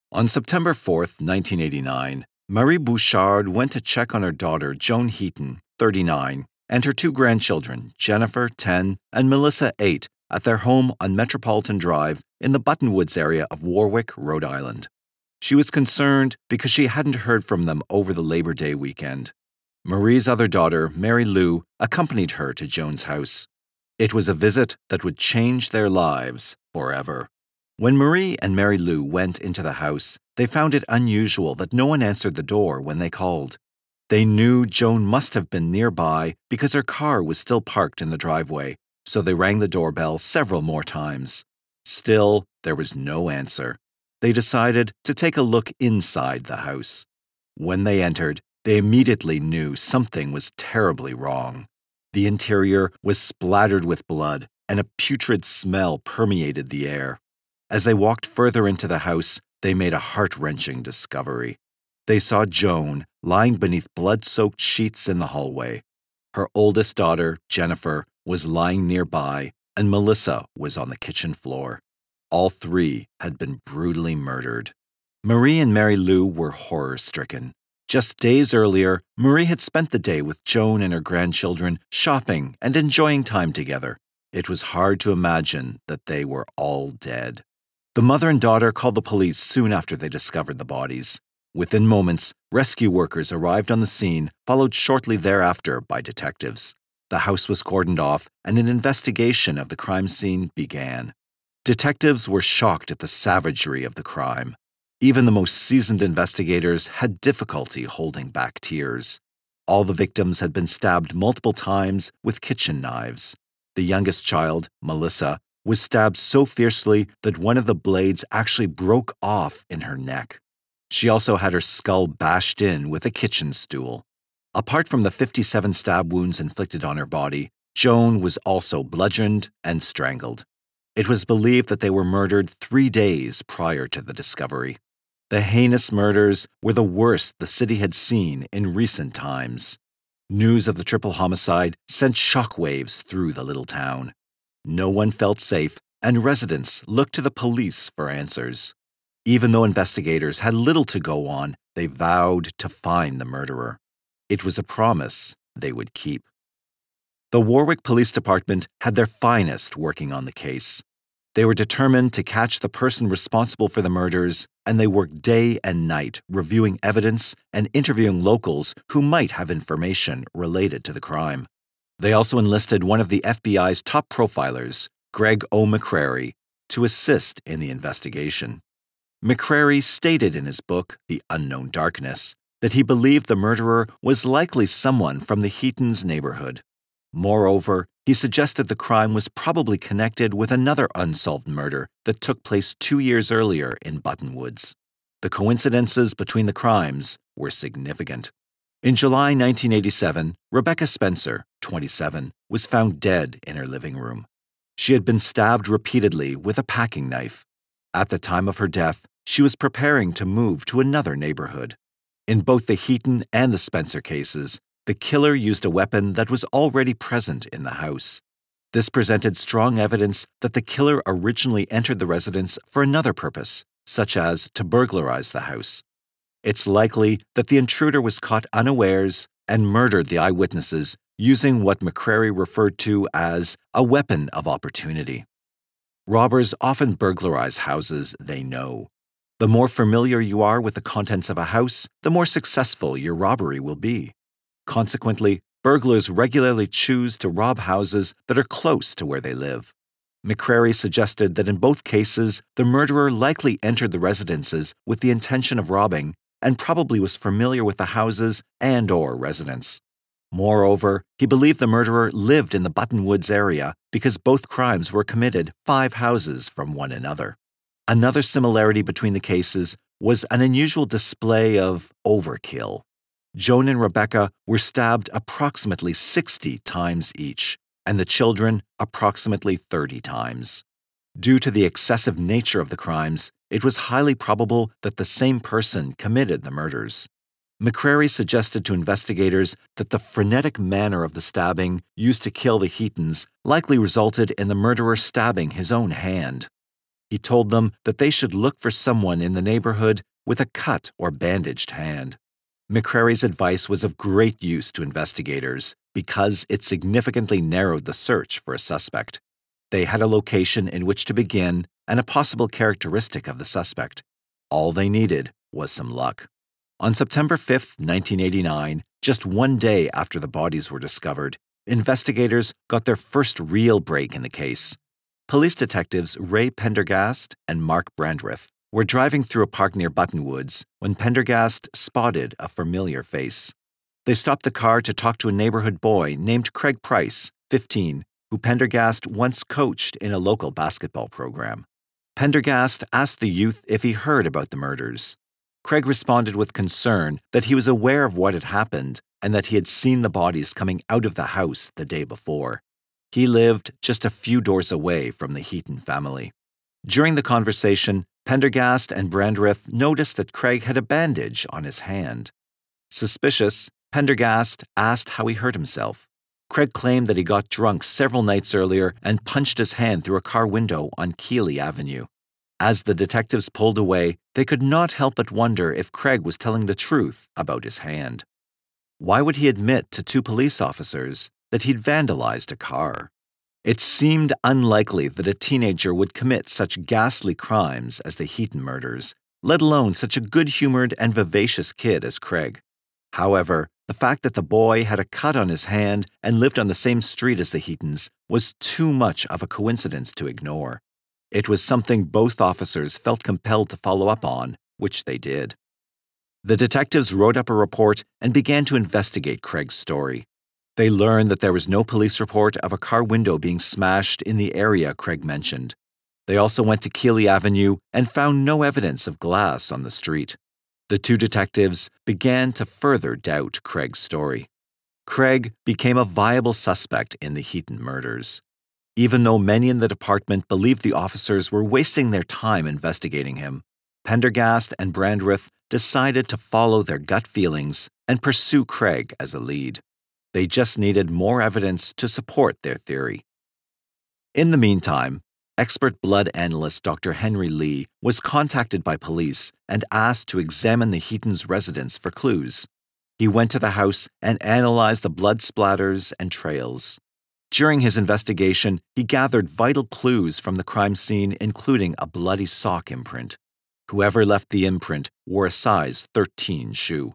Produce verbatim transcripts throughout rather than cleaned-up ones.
On September fourth, nineteen eighty-nine, Marie Bouchard went to check on her daughter, Joan Heaton, thirty-nine, and her two grandchildren, Jennifer, ten, and Melissa, eight, at their home on Metropolitan Drive in the Buttonwoods area of Warwick, Rhode Island. She was concerned because she hadn't heard from them over the Labor Day weekend. Marie's other daughter, Mary Lou, accompanied her to Joan's house. It was a visit that would change their lives forever. When Marie and Mary Lou went into the house, they found it unusual that no one answered the door when they called. They knew Joan must have been nearby because her car was still parked in the driveway, so they rang the doorbell several more times. Still, there was no answer. They decided to take a look inside the house. When they entered, they immediately knew something was terribly wrong. The interior was splattered with blood, and a putrid smell permeated the air. As they walked further into the house, they made a heart-wrenching discovery. They saw Joan lying beneath blood-soaked sheets in the hallway. Her oldest daughter, Jennifer, was lying nearby, and Melissa was on the kitchen floor. All three had been brutally murdered. Marie and Mary Lou were horror-stricken. Just days earlier, Marie had spent the day with Joan and her grandchildren shopping and enjoying time together. It was hard to imagine that they were all dead. The mother and daughter called the police soon after they discovered the bodies. Within moments, rescue workers arrived on the scene, followed shortly thereafter by detectives. The house was cordoned off, and an investigation of the crime scene began. Detectives were shocked at the savagery of the crime. Even the most seasoned investigators had difficulty holding back tears. All the victims had been stabbed multiple times with kitchen knives. The youngest child, Melissa, was stabbed so fiercely that one of the blades actually broke off in her neck. She also had her skull bashed in with a kitchen stool. Apart from the fifty-seven stab wounds inflicted on her body, Joan was also bludgeoned and strangled. It was believed that they were murdered three days prior to the discovery. The heinous murders were the worst the city had seen in recent times. News of the triple homicide sent shockwaves through the little town. No one felt safe, and residents looked to the police for answers. Even though investigators had little to go on, they vowed to find the murderer. It was a promise they would keep. The Warwick Police Department had their finest working on the case. They were determined to catch the person responsible for the murders, and they worked day and night reviewing evidence and interviewing locals who might have information related to the crime. They also enlisted one of the F B I's top profilers, Greg O. McCrary, to assist in the investigation. McCrary stated in his book, The Unknown Darkness, that he believed the murderer was likely someone from the Heatons' neighborhood. Moreover, he suggested the crime was probably connected with another unsolved murder that took place two years earlier in Buttonwoods. The coincidences between the crimes were significant. In July nineteen eighty-seven, Rebecca Spencer, twenty-seven, was found dead in her living room. She had been stabbed repeatedly with a packing knife. At the time of her death, she was preparing to move to another neighborhood. In both the Heaton and the Spencer cases, the killer used a weapon that was already present in the house. This presented strong evidence that the killer originally entered the residence for another purpose, such as to burglarize the house. It's likely that the intruder was caught unawares and murdered the eyewitnesses using what McCrary referred to as a weapon of opportunity. Robbers often burglarize houses they know. The more familiar you are with the contents of a house, the more successful your robbery will be. Consequently, burglars regularly choose to rob houses that are close to where they live. McCrary suggested that in both cases, the murderer likely entered the residences with the intention of robbing and probably was familiar with the houses and/or residents. Moreover, he believed the murderer lived in the Buttonwoods area because both crimes were committed five houses from one another. Another similarity between the cases was an unusual display of overkill. Joan and Rebecca were stabbed approximately sixty times each, and the children approximately thirty times. Due to the excessive nature of the crimes, it was highly probable that the same person committed the murders. McCrary suggested to investigators that the frenetic manner of the stabbing used to kill the Heatons likely resulted in the murderer stabbing his own hand. He told them that they should look for someone in the neighborhood with a cut or bandaged hand. McCrary's advice was of great use to investigators because it significantly narrowed the search for a suspect. They had a location in which to begin and a possible characteristic of the suspect. All they needed was some luck. On September fifth, nineteen eighty-nine, just one day after the bodies were discovered, investigators got their first real break in the case. Police detectives Ray Pendergast and Mark Brandreth were driving through a park near Buttonwoods when Pendergast spotted a familiar face. They stopped the car to talk to a neighborhood boy named Craig Price, fifteen, who Pendergast once coached in a local basketball program. Pendergast asked the youth if he heard about the murders. Craig responded with concern that he was aware of what had happened and that he had seen the bodies coming out of the house the day before. He lived just a few doors away from the Heaton family. During the conversation, Pendergast and Brandreth noticed that Craig had a bandage on his hand. Suspicious, Pendergast asked how he hurt himself. Craig claimed that he got drunk several nights earlier and punched his hand through a car window on Keeley Avenue. As the detectives pulled away, they could not help but wonder if Craig was telling the truth about his hand. Why would he admit to two police officers that he'd vandalized a car? It seemed unlikely that a teenager would commit such ghastly crimes as the Heaton murders, let alone such a good-humored and vivacious kid as Craig. However, the fact that the boy had a cut on his hand and lived on the same street as the Heatons was too much of a coincidence to ignore. It was something both officers felt compelled to follow up on, which they did. The detectives wrote up a report and began to investigate Craig's story. They learned that there was no police report of a car window being smashed in the area Craig mentioned. They also went to Keeley Avenue and found no evidence of glass on the street. The two detectives began to further doubt Craig's story. Craig became a viable suspect in the Heaton murders. Even though many in the department believed the officers were wasting their time investigating him, Pendergast and Brandreth decided to follow their gut feelings and pursue Craig as a lead. They just needed more evidence to support their theory. In the meantime, expert blood analyst Doctor Henry Lee was contacted by police and asked to examine the Heatons' residence for clues. He went to the house and analyzed the blood splatters and trails. During his investigation, he gathered vital clues from the crime scene, including a bloody sock imprint. Whoever left the imprint wore a size thirteen shoe.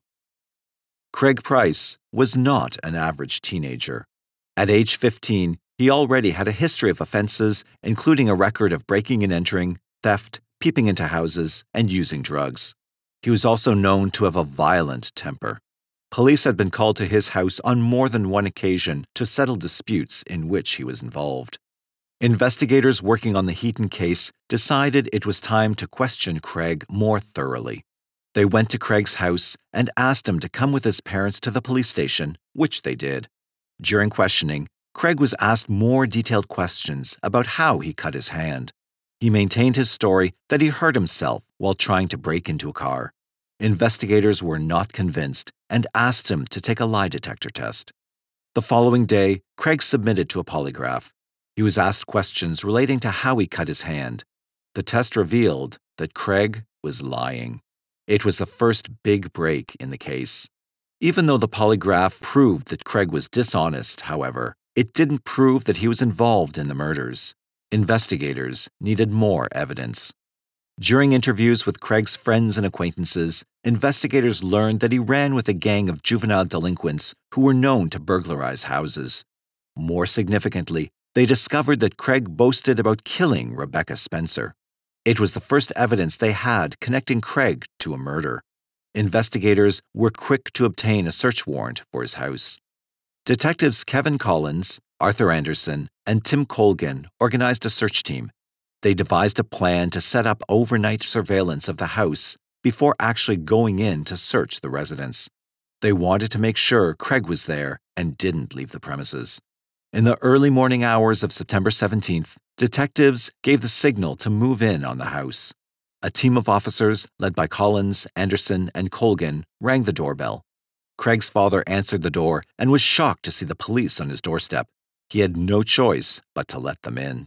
Craig Price was not an average teenager. At age fifteen, he already had a history of offenses, including a record of breaking and entering, theft, peeping into houses, and using drugs. He was also known to have a violent temper. Police had been called to his house on more than one occasion to settle disputes in which he was involved. Investigators working on the Heaton case decided it was time to question Craig more thoroughly. They went to Craig's house and asked him to come with his parents to the police station, which they did. During questioning, Craig was asked more detailed questions about how he cut his hand. He maintained his story that he hurt himself while trying to break into a car. Investigators were not convinced and asked him to take a lie detector test. The following day, Craig submitted to a polygraph. He was asked questions relating to how he cut his hand. The test revealed that Craig was lying. It was the first big break in the case. Even though the polygraph proved that Craig was dishonest, however, it didn't prove that he was involved in the murders. Investigators needed more evidence. During interviews with Craig's friends and acquaintances, investigators learned that he ran with a gang of juvenile delinquents who were known to burglarize houses. More significantly, they discovered that Craig boasted about killing Rebecca Spencer. It was the first evidence they had connecting Craig to a murder. Investigators were quick to obtain a search warrant for his house. Detectives Kevin Collins, Arthur Anderson, and Tim Colgan organized a search team. They devised a plan to set up overnight surveillance of the house before actually going in to search the residence. They wanted to make sure Craig was there and didn't leave the premises. In the early morning hours of September seventeenth, detectives gave the signal to move in on the house. A team of officers, led by Collins, Anderson, and Colgan, rang the doorbell. Craig's father answered the door and was shocked to see the police on his doorstep. He had no choice but to let them in.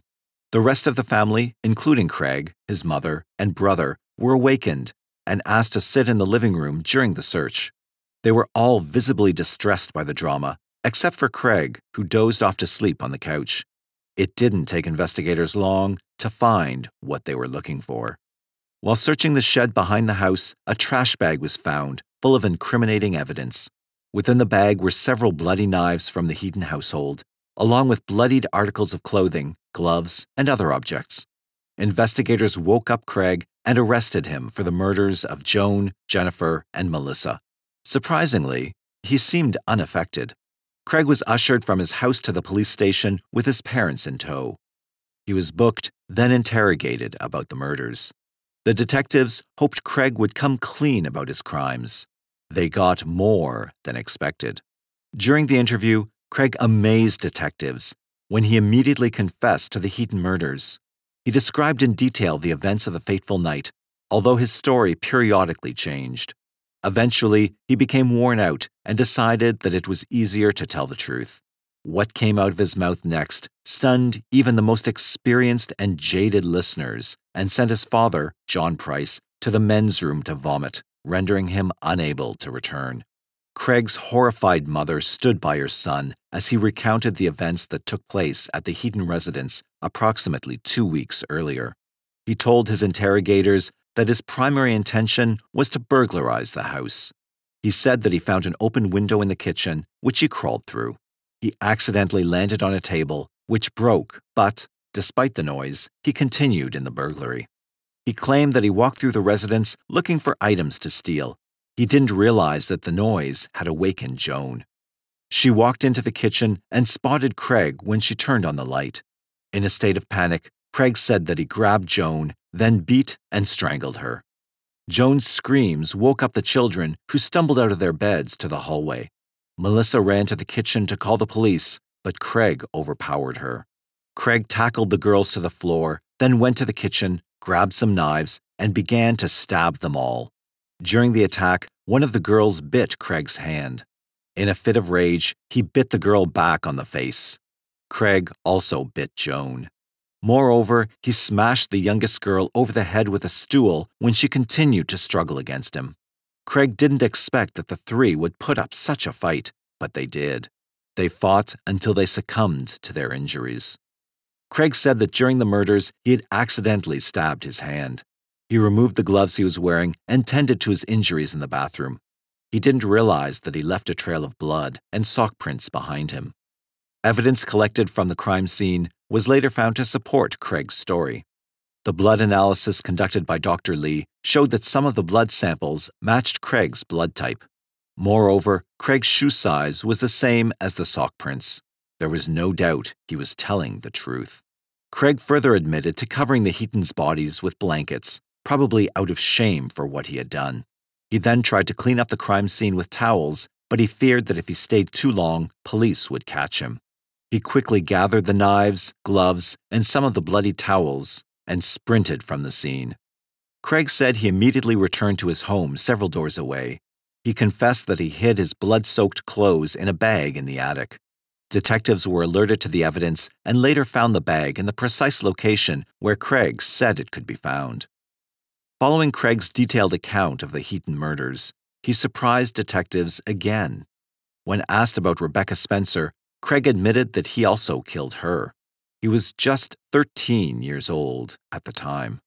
The rest of the family, including Craig, his mother, and brother, were awakened and asked to sit in the living room during the search. They were all visibly distressed by the drama, except for Craig, who dozed off to sleep on the couch. It didn't take investigators long to find what they were looking for. While searching the shed behind the house, a trash bag was found, full of incriminating evidence. Within the bag were several bloody knives from the Heaton household, along with bloodied articles of clothing, gloves, and other objects. Investigators woke up Craig and arrested him for the murders of Joan, Jennifer, and Melissa. Surprisingly, he seemed unaffected. Craig was ushered from his house to the police station with his parents in tow. He was booked, then interrogated about the murders. The detectives hoped Craig would come clean about his crimes. They got more than expected. During the interview, Craig amazed detectives when he immediately confessed to the Heaton murders. He described in detail the events of the fateful night, although his story periodically changed. Eventually, he became worn out and decided that it was easier to tell the truth. What came out of his mouth next stunned even the most experienced and jaded listeners and sent his father, John Price, to the men's room to vomit, rendering him unable to return. Craig's horrified mother stood by her son as he recounted the events that took place at the Heaton residence approximately two weeks earlier. He told his interrogators that his primary intention was to burglarize the house. He said that he found an open window in the kitchen, which he crawled through. He accidentally landed on a table, which broke, but, despite the noise, he continued in the burglary. He claimed that he walked through the residence looking for items to steal. He didn't realize that the noise had awakened Joan. She walked into the kitchen and spotted Craig when she turned on the light. In a state of panic, Craig said that he grabbed Joan, then beat and strangled her. Joan's screams woke up the children, who stumbled out of their beds to the hallway. Melissa ran to the kitchen to call the police, but Craig overpowered her. Craig tackled the girls to the floor, then went to the kitchen, grabbed some knives, and began to stab them all. During the attack, one of the girls bit Craig's hand. In a fit of rage, he bit the girl back on the face. Craig also bit Joan. Moreover, he smashed the youngest girl over the head with a stool when she continued to struggle against him. Craig didn't expect that the three would put up such a fight, but they did. They fought until they succumbed to their injuries. Craig said that during the murders, he had accidentally stabbed his hand. He removed the gloves he was wearing and tended to his injuries in the bathroom. He didn't realize that he left a trail of blood and sock prints behind him. Evidence collected from the crime scene was later found to support Craig's story. The blood analysis conducted by Doctor Lee showed that some of the blood samples matched Craig's blood type. Moreover, Craig's shoe size was the same as the sock prints. There was no doubt he was telling the truth. Craig further admitted to covering the Heatons' bodies with blankets, probably out of shame for what he had done. He then tried to clean up the crime scene with towels, but he feared that if he stayed too long, police would catch him. He quickly gathered the knives, gloves, and some of the bloody towels and sprinted from the scene. Craig said he immediately returned to his home several doors away. He confessed that he hid his blood-soaked clothes in a bag in the attic. Detectives were alerted to the evidence and later found the bag in the precise location where Craig said it could be found. Following Craig's detailed account of the Heaton murders, he surprised detectives again. When asked about Rebecca Spencer, Craig admitted that he also killed her. He was just thirteen years old at the time.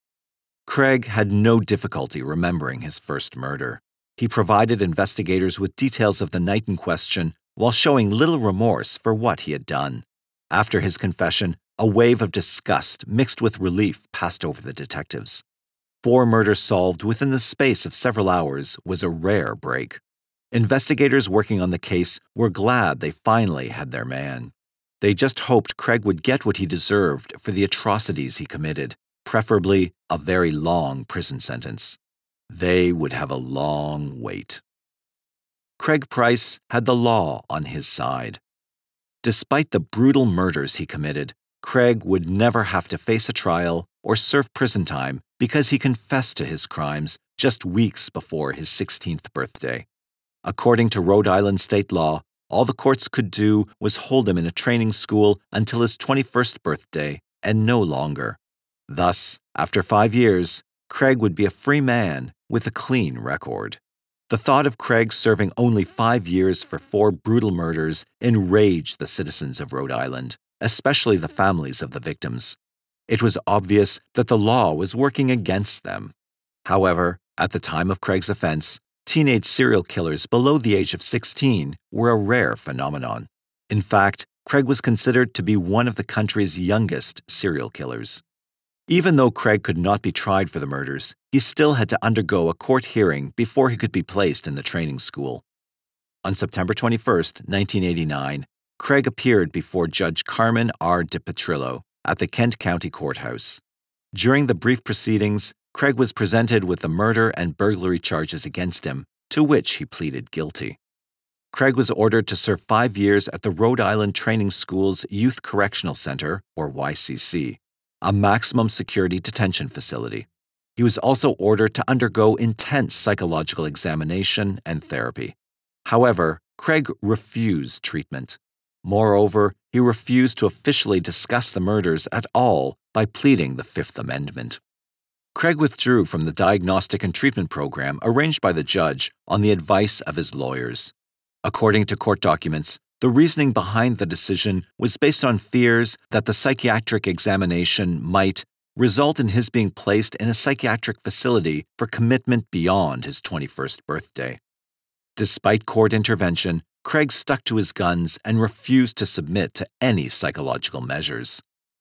Craig had no difficulty remembering his first murder. He provided investigators with details of the night in question while showing little remorse for what he had done. After his confession, a wave of disgust mixed with relief passed over the detectives. Four murders solved within the space of several hours was a rare break. Investigators working on the case were glad they finally had their man. They just hoped Craig would get what he deserved for the atrocities he committed, preferably a very long prison sentence. They would have a long wait. Craig Price had the law on his side. Despite the brutal murders he committed, Craig would never have to face a trial or serve prison time because he confessed to his crimes just weeks before his sixteenth birthday. According to Rhode Island state law, all the courts could do was hold him in a training school until his twenty-first birthday, and no longer. Thus, after five years, Craig would be a free man with a clean record. The thought of Craig serving only five years for four brutal murders enraged the citizens of Rhode Island, especially the families of the victims. It was obvious that the law was working against them. However, at the time of Craig's offense, teenage serial killers below the age of sixteen were a rare phenomenon. In fact, Craig was considered to be one of the country's youngest serial killers. Even though Craig could not be tried for the murders, he still had to undergo a court hearing before he could be placed in the training school. On September twenty-first, nineteen eighty-nine, Craig appeared before Judge Carmen R. DiPetrillo at the Kent County Courthouse. During the brief proceedings, Craig was presented with the murder and burglary charges against him, to which he pleaded guilty. Craig was ordered to serve five years at the Rhode Island Training School's Youth Correctional Center, or Y C C, a maximum security detention facility. He was also ordered to undergo intense psychological examination and therapy. However, Craig refused treatment. Moreover, he refused to officially discuss the murders at all by pleading the Fifth Amendment. Craig withdrew from the diagnostic and treatment program arranged by the judge on the advice of his lawyers. According to court documents, the reasoning behind the decision was based on fears that the psychiatric examination might result in his being placed in a psychiatric facility for commitment beyond his twenty-first birthday. Despite court intervention, Craig stuck to his guns and refused to submit to any psychological measures.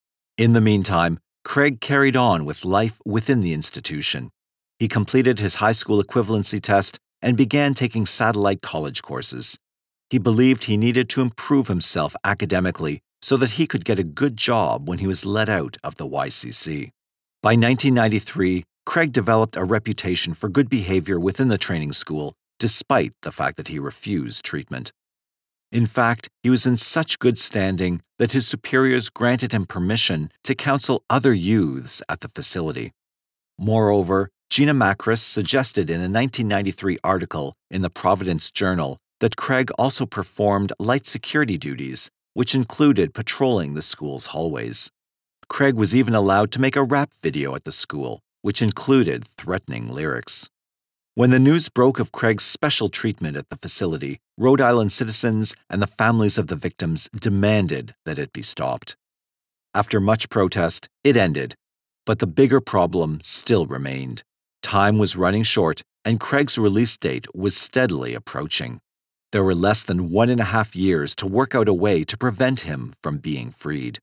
In the meantime, Craig carried on with life within the institution. He completed his high school equivalency test and began taking satellite college courses. He believed he needed to improve himself academically so that he could get a good job when he was let out of the Y C C. By nineteen ninety-three, Craig developed a reputation for good behavior within the training school, despite the fact that he refused treatment. In fact, he was in such good standing that his superiors granted him permission to counsel other youths at the facility. Moreover, Gina Macris suggested in a nineteen ninety-three article in the Providence Journal that Craig also performed light security duties, which included patrolling the school's hallways. Craig was even allowed to make a rap video at the school, which included threatening lyrics. When the news broke of Craig's special treatment at the facility, Rhode Island citizens and the families of the victims demanded that it be stopped. After much protest, it ended, but the bigger problem still remained. Time was running short, and Craig's release date was steadily approaching. There were less than one and a half years to work out a way to prevent him from being freed.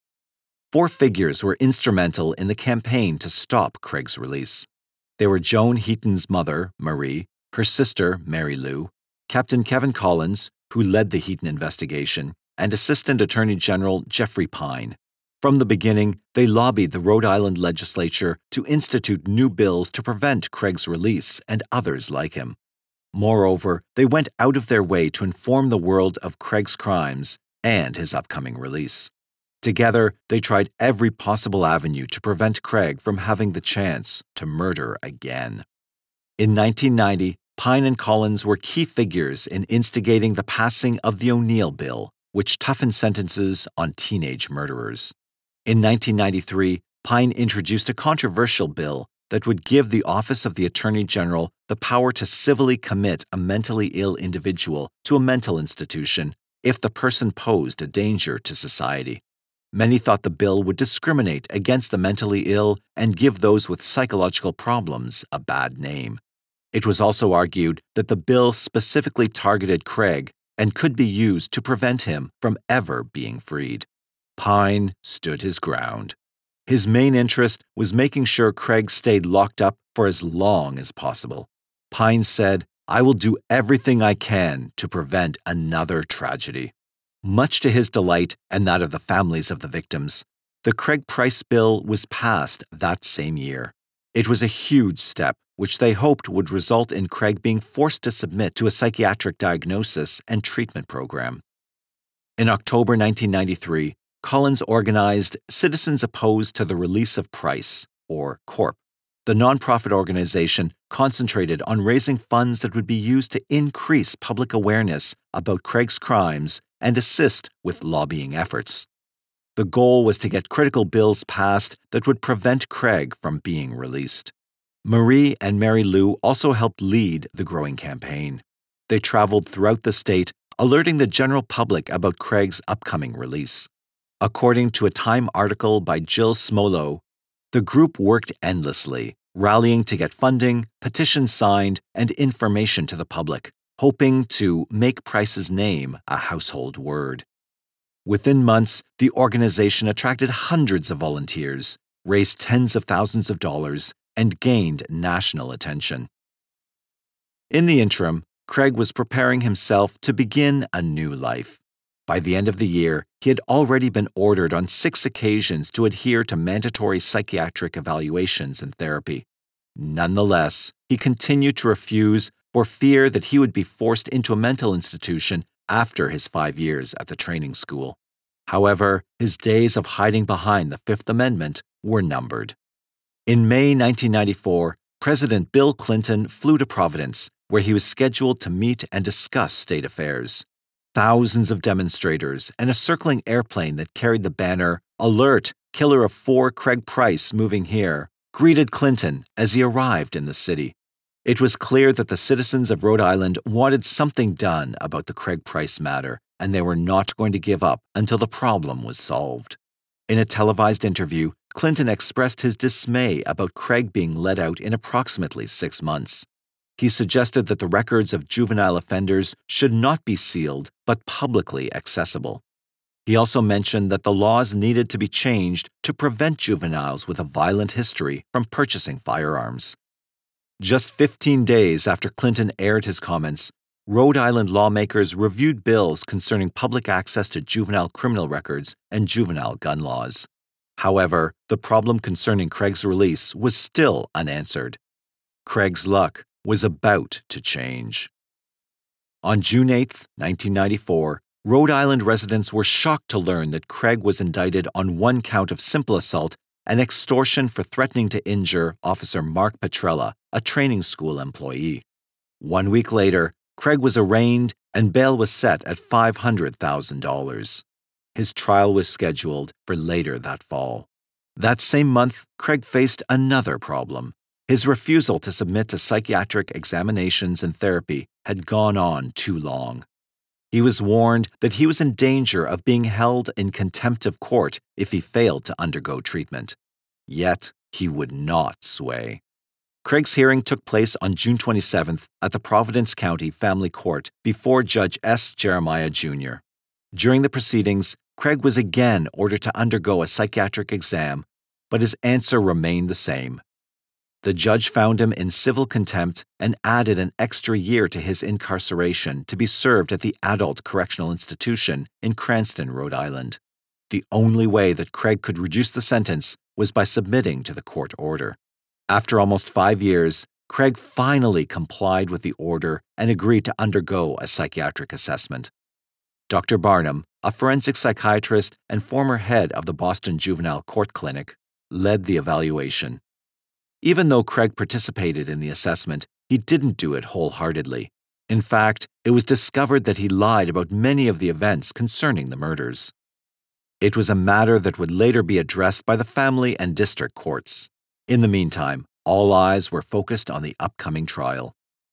Four figures were instrumental in the campaign to stop Craig's release. They were Joan Heaton's mother, Marie, her sister, Mary Lou, Captain Kevin Collins, who led the Heaton investigation, and Assistant Attorney General Jeffrey Pine. From the beginning, they lobbied the Rhode Island legislature to institute new bills to prevent Craig's release and others like him. Moreover, they went out of their way to inform the world of Craig's crimes and his upcoming release. Together, they tried every possible avenue to prevent Craig from having the chance to murder again. In nineteen ninety, Pine and Collins were key figures in instigating the passing of the O'Neill Bill, which toughened sentences on teenage murderers. In nineteen ninety-three, Pine introduced a controversial bill that would give the Office of the Attorney General the power to civilly commit a mentally ill individual to a mental institution if the person posed a danger to society. Many thought the bill would discriminate against the mentally ill and give those with psychological problems a bad name. It was also argued that the bill specifically targeted Craig and could be used to prevent him from ever being freed. Pine stood his ground. His main interest was making sure Craig stayed locked up for as long as possible. Pine said, "I will do everything I can to prevent another tragedy." Much to his delight and that of the families of the victims, the Craig Price Bill was passed that same year. It was a huge step, which they hoped would result in Craig being forced to submit to a psychiatric diagnosis and treatment program. In October nineteen ninety-three, Collins organized Citizens Opposed to the Release of Price, or CORP. The nonprofit organization concentrated on raising funds that would be used to increase public awareness about Craig's crimes and assist with lobbying efforts. The goal was to get critical bills passed that would prevent Craig from being released. Marie and Mary Lou also helped lead the growing campaign. They traveled throughout the state, alerting the general public about Craig's upcoming release. According to a Time article by Jill Smolo, the group worked endlessly, rallying to get funding, petitions signed, and information to the public, hoping to make Price's name a household word. Within months, the organization attracted hundreds of volunteers, raised tens of thousands of dollars, and gained national attention. In the interim, Craig was preparing himself to begin a new life. By the end of the year, he had already been ordered on six occasions to adhere to mandatory psychiatric evaluations and therapy. Nonetheless, he continued to refuse for fear that he would be forced into a mental institution after his five years at the training school. However, his days of hiding behind the Fifth Amendment were numbered. In May nineteen ninety-four, President Bill Clinton flew to Providence, where he was scheduled to meet and discuss state affairs. Thousands of demonstrators and a circling airplane that carried the banner, "Alert, Killer of Four Craig Price moving here," greeted Clinton as he arrived in the city. It was clear that the citizens of Rhode Island wanted something done about the Craig Price matter, and they were not going to give up until the problem was solved. In a televised interview, Clinton expressed his dismay about Craig being let out in approximately six months. He suggested that the records of juvenile offenders should not be sealed but publicly accessible. He also mentioned that the laws needed to be changed to prevent juveniles with a violent history from purchasing firearms. Just fifteen days after Clinton aired his comments, Rhode Island lawmakers reviewed bills concerning public access to juvenile criminal records and juvenile gun laws. However, the problem concerning Craig's release was still unanswered. Craig's luck was about to change. On June eighth, nineteen ninety-four, Rhode Island residents were shocked to learn that Craig was indicted on one count of simple assault and extortion for threatening to injure Officer Mark Petrella, a training school employee. One week later, Craig was arraigned and bail was set at five hundred thousand dollars. His trial was scheduled for later that fall. That same month, Craig faced another problem. His refusal to submit to psychiatric examinations and therapy had gone on too long. He was warned that he was in danger of being held in contempt of court if he failed to undergo treatment. Yet, he would not sway. Craig's hearing took place on June twenty-seventh at the Providence County Family Court before Judge S. Jeremiah Junior During the proceedings, Craig was again ordered to undergo a psychiatric exam, but his answer remained the same. The judge found him in civil contempt and added an extra year to his incarceration to be served at the Adult Correctional Institution in Cranston, Rhode Island. The only way that Craig could reduce the sentence was by submitting to the court order. After almost five years, Craig finally complied with the order and agreed to undergo a psychiatric assessment. Doctor Barnum, a forensic psychiatrist and former head of the Boston Juvenile Court Clinic, led the evaluation. Even though Craig participated in the assessment, he didn't do it wholeheartedly. In fact, it was discovered that he lied about many of the events concerning the murders. It was a matter that would later be addressed by the family and district courts. In the meantime, all eyes were focused on the upcoming trial.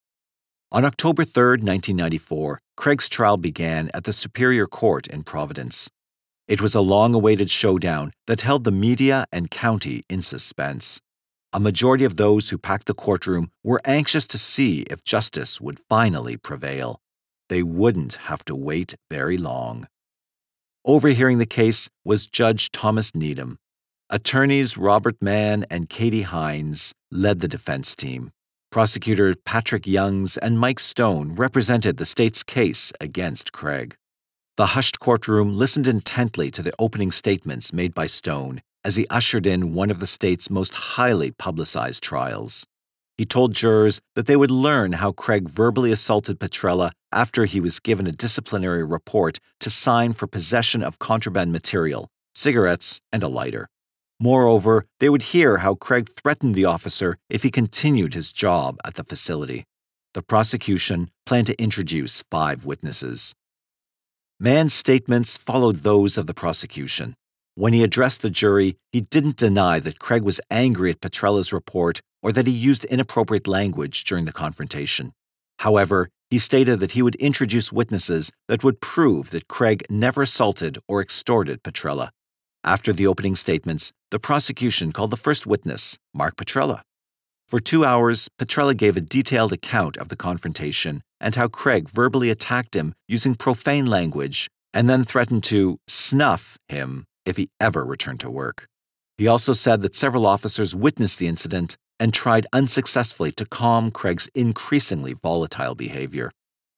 On October third, nineteen ninety-four, Craig's trial began at the Superior Court in Providence. It was a long-awaited showdown that held the media and county in suspense. A majority of those who packed the courtroom were anxious to see if justice would finally prevail. They wouldn't have to wait very long. Overhearing the case was Judge Thomas Needham. Attorneys Robert Mann and Katie Hines led the defense team. Prosecutor Patrick Youngs and Mike Stone represented the state's case against Craig. The hushed courtroom listened intently to the opening statements made by Stone as he ushered in one of the state's most highly publicized trials. He told jurors that they would learn how Craig verbally assaulted Petrella after he was given a disciplinary report to sign for possession of contraband material, cigarettes, and a lighter. Moreover, they would hear how Craig threatened the officer if he continued his job at the facility. The prosecution planned to introduce five witnesses. Mann's statements followed those of the prosecution. When he addressed the jury, he didn't deny that Craig was angry at Petrella's report or that he used inappropriate language during the confrontation. However, he stated that he would introduce witnesses that would prove that Craig never assaulted or extorted Petrella. After the opening statements, the prosecution called the first witness, Mark Petrella. For two hours, Petrella gave a detailed account of the confrontation and how Craig verbally attacked him using profane language and then threatened to snuff him if he ever returned to work. He also said that several officers witnessed the incident and tried unsuccessfully to calm Craig's increasingly volatile behavior.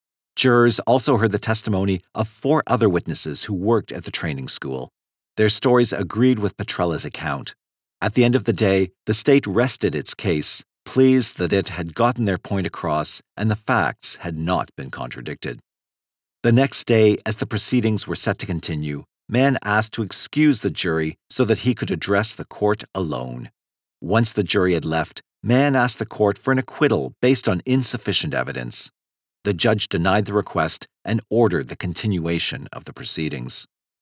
Jurors also heard the testimony of four other witnesses who worked at the training school. Their stories agreed with Petrella's account. At the end of the day, the state rested its case, pleased that it had gotten their point across and the facts had not been contradicted. The next day, as the proceedings were set to continue, Mann asked to excuse the jury so that he could address the court alone. Once the jury had left, Mann asked the court for an acquittal based on insufficient evidence. The judge denied the request and ordered the continuation of the proceedings.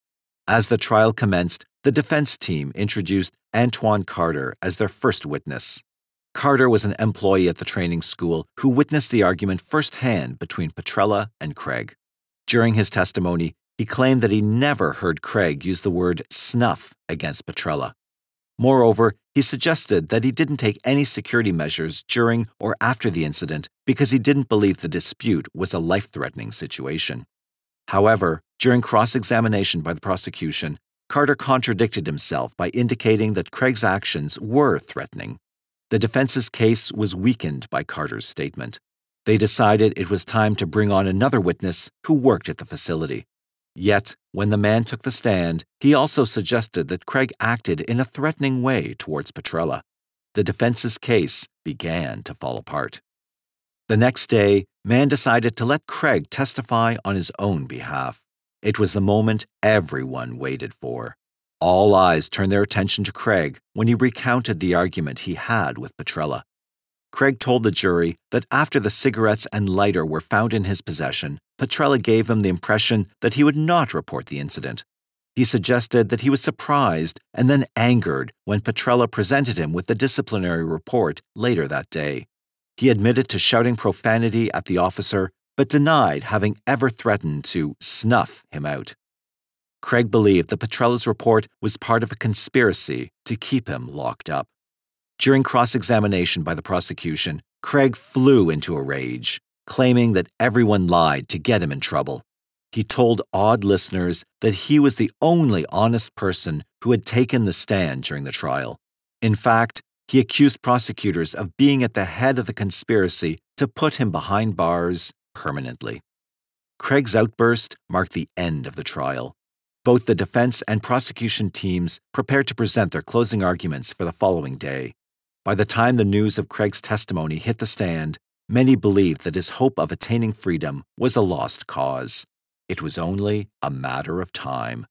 As the trial commenced, the defense team introduced Antoine Carter as their first witness. Carter was an employee at the training school who witnessed the argument firsthand between Petrella and Craig. During his testimony, he claimed that he never heard Craig use the word snuff against Petrella. Moreover, he suggested that he didn't take any security measures during or after the incident because he didn't believe the dispute was a life-threatening situation. However, during cross-examination by the prosecution, Carter contradicted himself by indicating that Craig's actions were threatening. The defense's case was weakened by Carter's statement. They decided it was time to bring on another witness who worked at the facility. Yet, when the man took the stand, he also suggested that Craig acted in a threatening way towards Petrella. The defense's case began to fall apart. The next day, Mann decided to let Craig testify on his own behalf. It was the moment everyone waited for. All eyes turned their attention to Craig when he recounted the argument he had with Petrella. Craig told the jury that after the cigarettes and lighter were found in his possession, Petrella gave him the impression that he would not report the incident. He suggested that he was surprised and then angered when Petrella presented him with the disciplinary report later that day. He admitted to shouting profanity at the officer, but denied having ever threatened to snuff him out. Craig believed that Petrella's report was part of a conspiracy to keep him locked up. During cross-examination by the prosecution, Craig flew into a rage, claiming that everyone lied to get him in trouble. He told awed listeners that he was the only honest person who had taken the stand during the trial. In fact, he accused prosecutors of being at the head of the conspiracy to put him behind bars permanently. Craig's outburst marked the end of the trial. Both the defense and prosecution teams prepared to present their closing arguments for the following day. By the time the news of Craig's testimony hit the stand, many believed that his hope of attaining freedom was a lost cause. It was only a matter of time.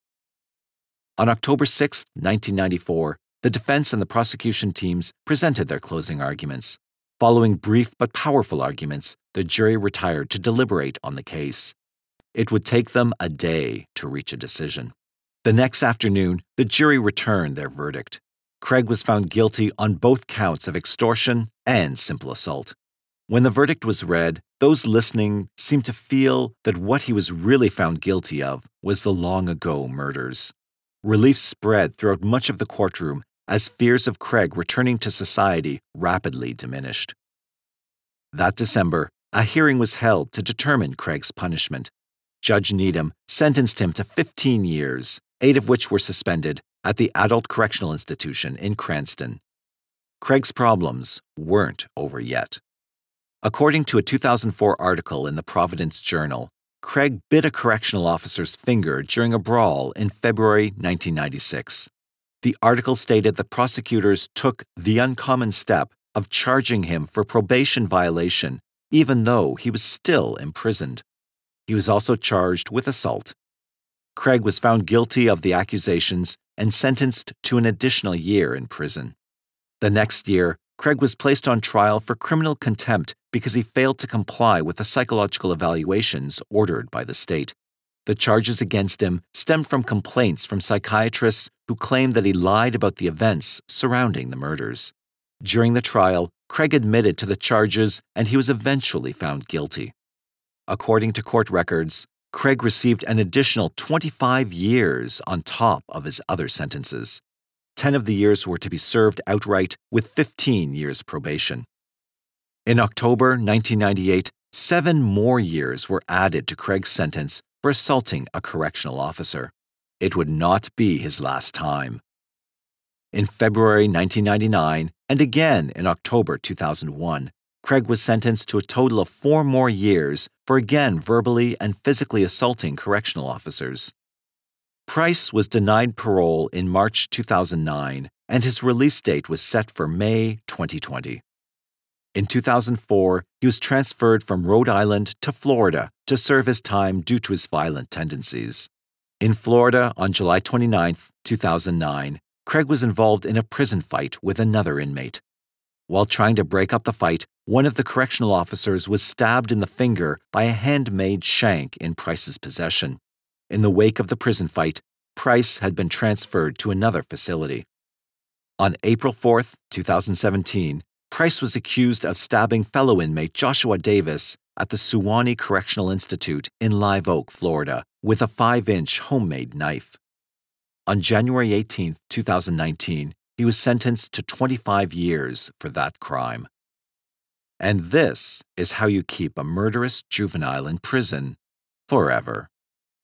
On October sixth, nineteen ninety-four, the defense and the prosecution teams presented their closing arguments. Following brief but powerful arguments, the jury retired to deliberate on the case. It would take them a day to reach a decision. The next afternoon, the jury returned their verdict. Craig was found guilty on both counts of extortion and simple assault. When the verdict was read, those listening seemed to feel that what he was really found guilty of was the long-ago murders. Relief spread throughout much of the courtroom as fears of Craig returning to society rapidly diminished. That December, a hearing was held to determine Craig's punishment. Judge Needham sentenced him to fifteen years, eight of which were suspended, at the Adult Correctional Institution in Cranston. Craig's problems weren't over yet. According to a two thousand four article in the Providence Journal, Craig bit a correctional officer's finger during a brawl in February nineteen ninety-six. The article stated that prosecutors took the uncommon step of charging him for probation violation, even though he was still imprisoned. He was also charged with assault. Craig was found guilty of the accusations and sentenced to an additional year in prison. The next year, Craig was placed on trial for criminal contempt because he failed to comply with the psychological evaluations ordered by the state. The charges against him stemmed from complaints from psychiatrists who claimed that he lied about the events surrounding the murders. During the trial, Craig admitted to the charges and he was eventually found guilty. According to court records, Craig received an additional twenty-five years on top of his other sentences. Ten of the years were to be served outright, with fifteen years probation. In October nineteen ninety-eight, seven more years were added to Craig's sentence for assaulting a correctional officer. It would not be his last time. In February nineteen ninety-nine, and again in October two thousand one, Craig was sentenced to a total of four more years for again verbally and physically assaulting correctional officers. Price was denied parole in March two thousand nine, and his release date was set for May twenty twenty. In two thousand four, he was transferred from Rhode Island to Florida to serve his time due to his violent tendencies. In Florida, on July twenty-ninth, two thousand nine, Craig was involved in a prison fight with another inmate. While trying to break up the fight, one of the correctional officers was stabbed in the finger by a handmade shank in Price's possession. In the wake of the prison fight, Price had been transferred to another facility. On April fourth, two thousand seventeen, Price was accused of stabbing fellow inmate Joshua Davis at the Suwannee Correctional Institute in Live Oak, Florida, with a five-inch homemade knife. On January eighteenth, two thousand nineteen, he was sentenced to twenty-five years for that crime. And this is how you keep a murderous juvenile in prison forever.